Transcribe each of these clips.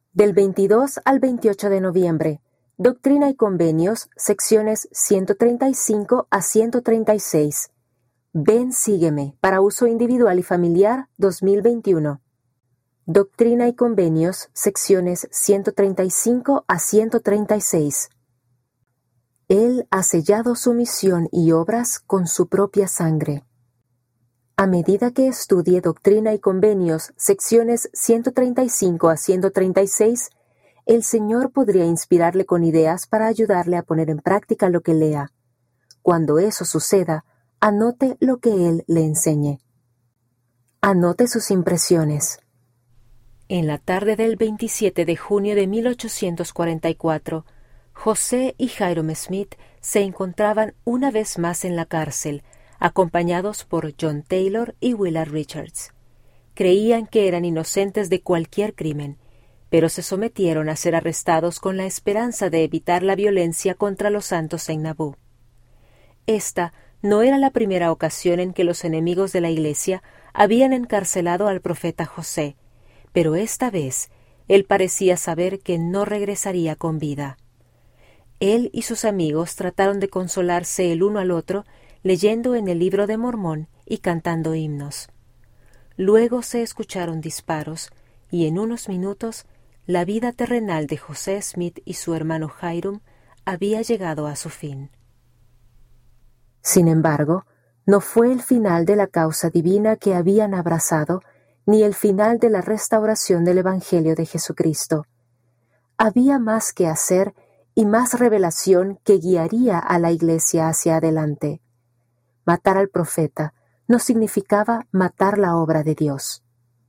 Del 22 al 28 de noviembre, Doctrina y Convenios, secciones 135 a 136. Ven, sígueme, para uso individual y familiar, 2021. Doctrina y Convenios, secciones 135 a 136. Él ha sellado su misión y obras con su propia sangre. A medida que estudie Doctrina y Convenios, secciones 135 a 136, el Señor podría inspirarle con ideas para ayudarle a poner en práctica lo que lea. Cuando eso suceda, anote lo que Él le enseñe. Anote sus impresiones. En la tarde del 27 de junio de 1844, José y Hyrum Smith se encontraban una vez más en la cárcel, acompañados por John Taylor y Willard Richards. Creían que eran inocentes de cualquier crimen, pero se sometieron a ser arrestados con la esperanza de evitar la violencia contra los santos en Nabú. Esta no era la primera ocasión en que los enemigos de la Iglesia habían encarcelado al profeta José, pero esta vez él parecía saber que no regresaría con vida. Él y sus amigos trataron de consolarse el uno al otro leyendo en el Libro de Mormón y cantando himnos. Luego se escucharon disparos y en unos minutos la vida terrenal de José Smith y su hermano Hyrum había llegado a su fin. Sin embargo, no fue el final de la causa divina que habían abrazado, ni el final de la restauración del Evangelio de Jesucristo. Había más que hacer y más revelación que guiaría a la Iglesia hacia adelante. Matar al profeta no significaba matar la obra de Dios.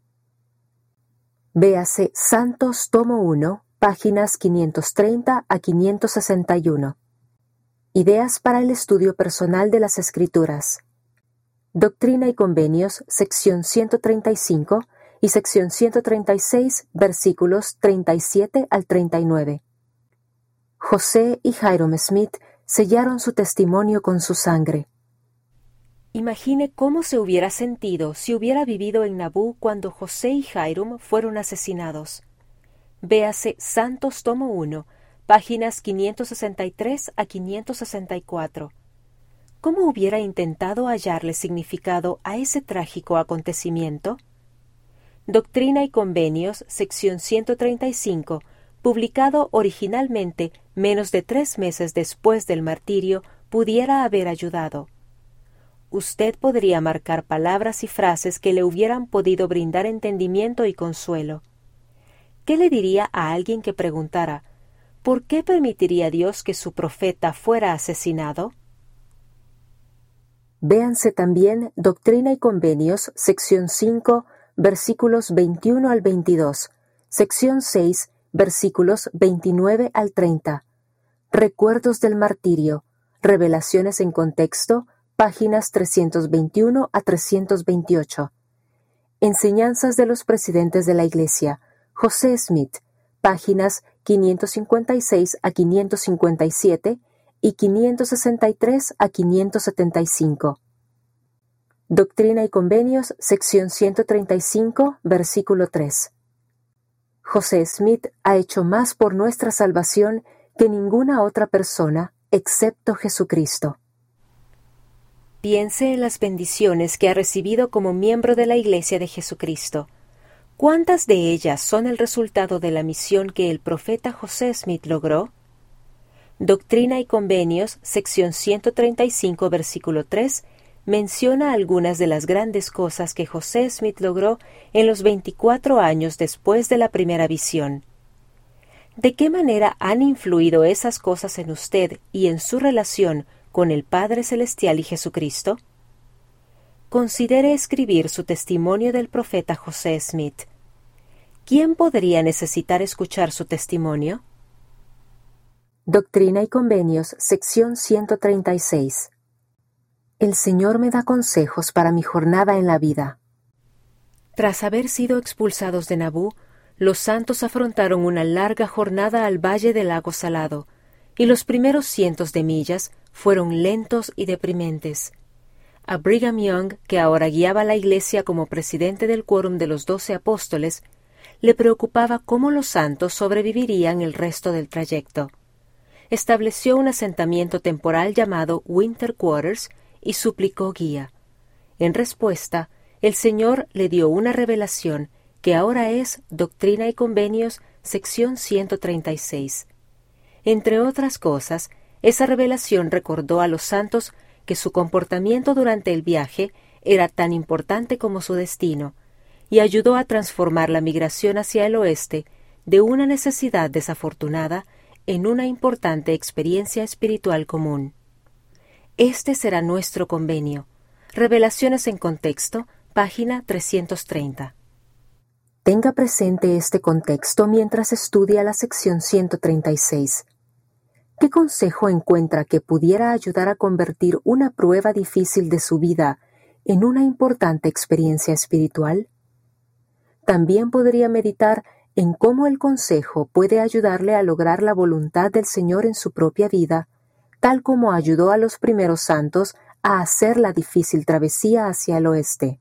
Véase Santos tomo 1, páginas 530 a 561. Ideas para el estudio personal de las Escrituras. Doctrina y Convenios, sección 135 y sección 136, versículos 37 al 39. José y Hyrum Smith sellaron su testimonio con su sangre. Imagine cómo se hubiera sentido si hubiera vivido en Nabú cuando José y Hyrum fueron asesinados. Véase Santos tomo 1, páginas 563 a 564. ¿Cómo hubiera intentado hallarle significado a ese trágico acontecimiento? Doctrina y Convenios, sección 135, publicado originalmente menos de 3 meses después del martirio, pudiera haber ayudado. Usted podría marcar palabras y frases que le hubieran podido brindar entendimiento y consuelo. ¿Qué le diría a alguien que preguntara, ¿por qué permitiría Dios que su profeta fuera asesinado? Véanse también Doctrina y Convenios, sección 5, versículos 21 al 22, sección 6, versículos 29 al 30. Recuerdos del martirio, revelaciones en contexto, páginas 321 a 328. Enseñanzas de los presidentes de la Iglesia, José Smith, páginas 556 a 557 y 563 a 575. Doctrina y Convenios, sección 135, versículo 3. José Smith ha hecho más por nuestra salvación que ninguna otra persona, excepto Jesucristo. Piense en las bendiciones que ha recibido como miembro de la Iglesia de Jesucristo. ¿Cuántas de ellas son el resultado de la misión que el profeta José Smith logró? Doctrina y Convenios, sección 135, versículo 3, menciona algunas de las grandes cosas que José Smith logró en los 24 años después de la primera visión. ¿De qué manera han influido esas cosas en usted y en su relación con el Padre Celestial y Jesucristo? Considere escribir su testimonio del profeta José Smith. ¿Quién podría necesitar escuchar su testimonio? Doctrina y Convenios, sección 136. El Señor me da consejos para mi jornada en la vida. Tras haber sido expulsados de Nabú, los santos afrontaron una larga jornada al valle del lago Salado, y los primeros cientos de millas fueron lentos y deprimentes. A Brigham Young, que ahora guiaba la Iglesia como presidente del quórum de los 12 apóstoles, Le preocupaba cómo los santos sobrevivirían el resto del trayecto. Estableció un asentamiento temporal llamado Winter Quarters y suplicó guía. En respuesta, el Señor le dio una revelación que ahora es Doctrina y Convenios, sección 136. Entre otras cosas, esa revelación recordó a los santos que su comportamiento durante el viaje era tan importante como su destino, y ayudó a transformar la migración hacia el oeste de una necesidad desafortunada en una importante experiencia espiritual común. Este será nuestro convenio. Revelaciones en contexto, página 330. Tenga presente este contexto mientras estudia la sección 136. ¿Qué consejo encuentra que pudiera ayudar a convertir una prueba difícil de su vida en una importante experiencia espiritual? También podría meditar en cómo el consejo puede ayudarle a lograr la voluntad del Señor en su propia vida, tal como ayudó a los primeros santos a hacer la difícil travesía hacia el oeste.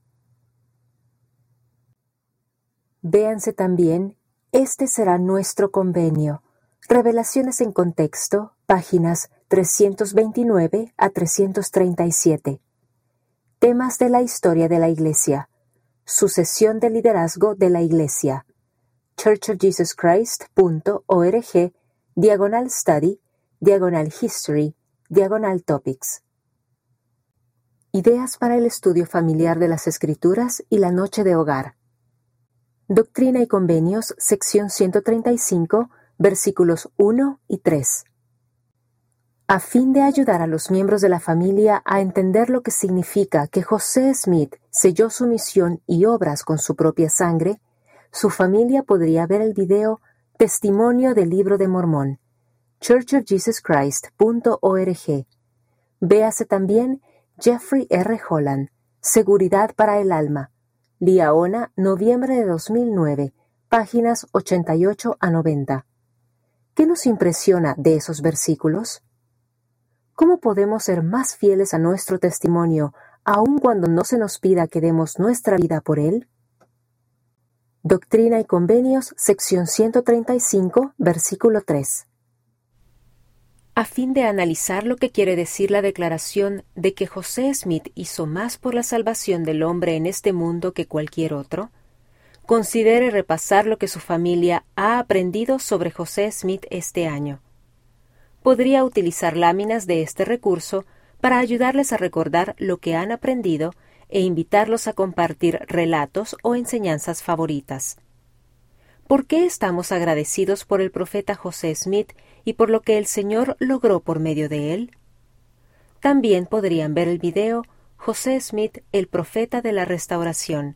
Véanse también, este será nuestro convenio. Revelaciones en contexto, páginas 329 a 337. Temas de la historia de la Iglesia. Sucesión de liderazgo de la Iglesia. churchofjesuschrist.org, /study, /history, /topics. Ideas para el estudio familiar de las Escrituras y la noche de hogar. Doctrina y Convenios, sección 135, versículos 1 y 3. A fin de ayudar a los miembros de la familia a entender lo que significa que José Smith selló su misión y obras con su propia sangre, su familia podría ver el video Testimonio del Libro de Mormón, churchofjesuschrist.org. Véase también Jeffrey R. Holland, Seguridad para el Alma, Liaona, noviembre de 2009, páginas 88 a 90. ¿Qué nos impresiona de esos versículos? ¿Cómo podemos ser más fieles a nuestro testimonio, aun cuando no se nos pida que demos nuestra vida por él? Doctrina y Convenios, sección 135, versículo 3. A fin de analizar lo que quiere decir la declaración de que José Smith hizo más por la salvación del hombre en este mundo que cualquier otro, considere repasar lo que su familia ha aprendido sobre José Smith este año. Podría utilizar láminas de este recurso para ayudarles a recordar lo que han aprendido e invitarlos a compartir relatos o enseñanzas favoritas. ¿Por qué estamos agradecidos por el profeta José Smith y por lo que el Señor logró por medio de él? También podrían ver el video José Smith, el profeta de la restauración,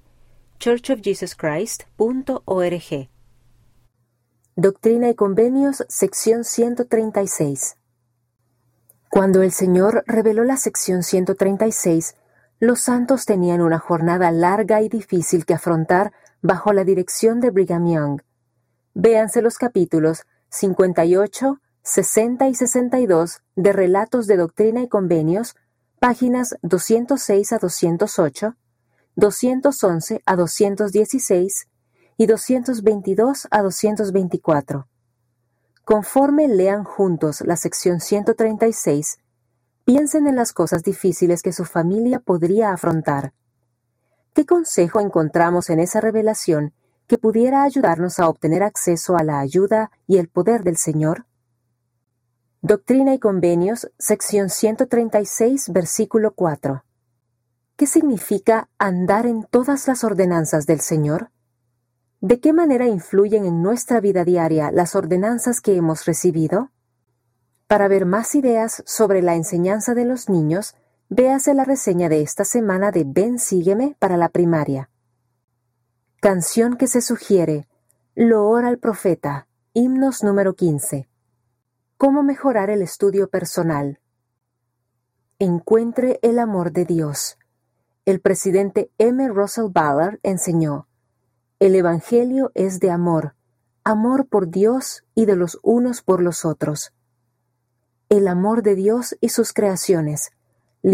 churchofjesuschrist.org. Doctrina y Convenios, sección 136. Cuando el Señor reveló la sección 136, los santos tenían una jornada larga y difícil que afrontar bajo la dirección de Brigham Young. Véanse los capítulos 58, 60 y 62 de Relatos de Doctrina y Convenios, páginas 206 a 208, 211 a 216 y 222 a 224. Conforme lean juntos la sección 136, piensen en las cosas difíciles que su familia podría afrontar. ¿Qué consejo encontramos en esa revelación que pudiera ayudarnos a obtener acceso a la ayuda y el poder del Señor? Doctrina y Convenios, sección 136, versículo 4. ¿Qué significa andar en todas las ordenanzas del Señor? ¿De qué manera influyen en nuestra vida diaria las ordenanzas que hemos recibido? Para ver más ideas sobre la enseñanza de los niños, véase la reseña de esta semana de Ven, sígueme para la primaria. Canción que se sugiere, Loor al Profeta, himnos número 15. ¿Cómo mejorar el estudio personal? Encuentre el amor de Dios. El presidente M. Russell Ballard enseñó, el Evangelio es de amor, amor por Dios y de los unos por los otros. El amor de Dios y sus creaciones.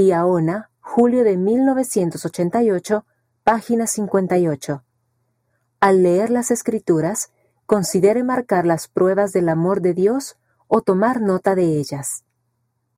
Liaona, julio de 1988, página 58. Al leer las Escrituras, considere marcar las pruebas del amor de Dios o tomar nota de ellas.